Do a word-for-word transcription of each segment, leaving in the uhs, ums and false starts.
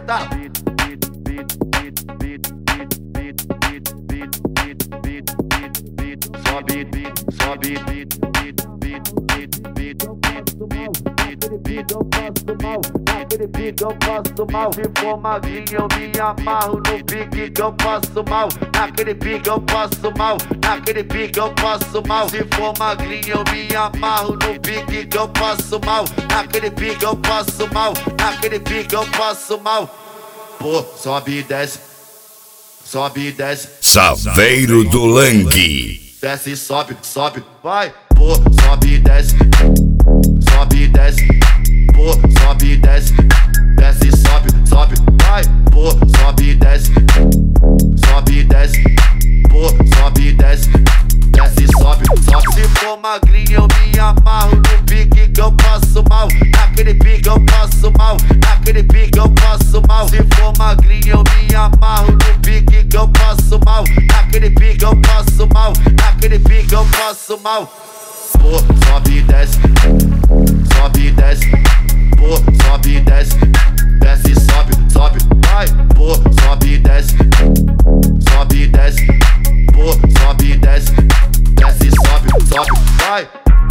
Eita! Sobe, sobe, eu passo mal, naquele pique eu passo mal. Se for magrinho eu me amarro no pique que eu passo mal. Naquele pique eu passo mal, naquele pique eu passo mal. Se for magrinho eu me amarro no pique que eu passo mal. Naquele pique eu passo mal, naquele pique eu passo mal. Pô, sobe e desce, sobe e desce. Saveiro do Langue. Desce, sobe, sobe, vai. Pô, sobe e desce, sobe e desce. Pô, sobe e desce, desce, sobe, sobe, vai. Pô, sobe e desce, sobe e desce. Pô, sobe e desce, desce, sobe, sobe. Se for magrinho eu me amarro no pique que eu passo mal. Naquele pique eu passo mal, naquele pique eu passo mal. Se for magrinho eu me amarro no pique que eu passo mal. Naquele pique eu passo mal, naquele pique eu passo mal. Pô, sobe e desce, sobe e desce. Pô, sobe e desce, desce, sobe, sobe, vai. Pô, sobe e desce, sobe e desce. Pô, sobe e desce, desce, sobe, sobe, vai.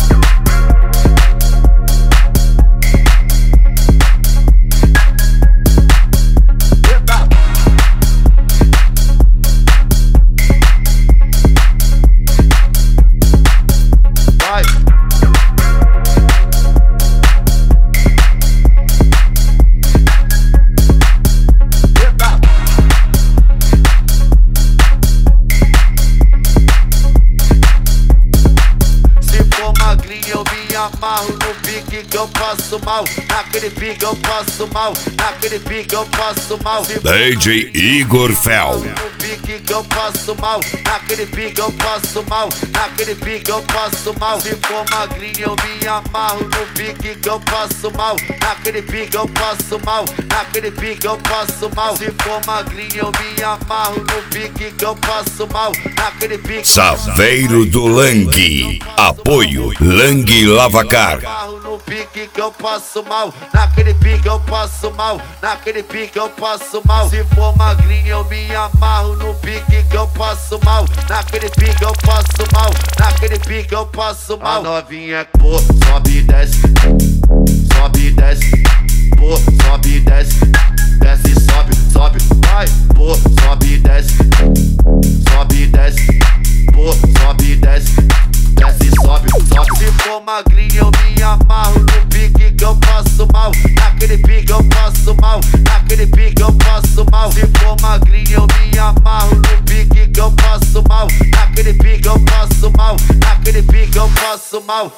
Eu me amarro no pique que eu passo mal. Naquele pique eu passo mal, naquele pique eu passo mal. D J Igor Fel. No pique que eu passo mal, naquele pique eu passo mal, naquele pique eu passo mal. Se for magrinho eu me amarro no pique que eu passo mal. Naquele pique eu passo mal, naquele pique eu passo mal. Se for magrinho eu me amarro no pique que eu passo mal. Naquele pique. Saveiro do Langue. Apoio Langue Lavacar. No pique que eu passo mal, naquele pique eu passo mal, naquele pique eu passo mal. Se for magrinho eu me amarro no pique que eu passo mal. Naquele pique eu passo mal, naquele pique eu passo mal. A novinha, pô, sobe e desce, sobe e desce. Pô, sobe e desce, desce, sobe, sobe, vai. Pô, sobe e desce, sobe e desce. Pô, sobe e desce, desce, sobe, sobe. Se for magrinho eu me amarro no pique que eu passo mal. Naquele pique eu passo mal, naquele pique eu passo mal. Se for magrinho eu me amarro no pique que eu passo mal. Naquele pique eu passo mal, naquele pique eu passo mal.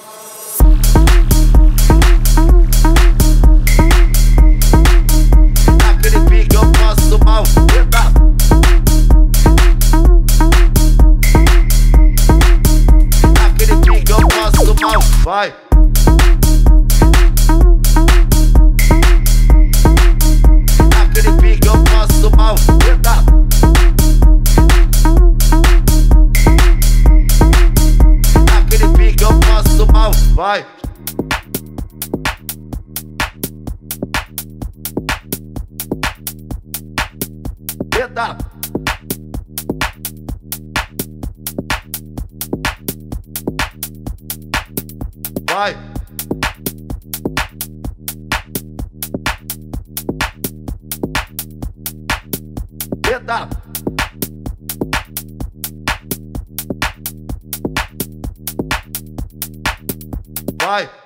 Naquele pique eu passo mal. Eita! Naquele pique eu passo mal. Vai! Naquele pique eu passo mal. Eita! Naquele pique eu passo mal. Vai! Eita! Vai! Eita! Vai!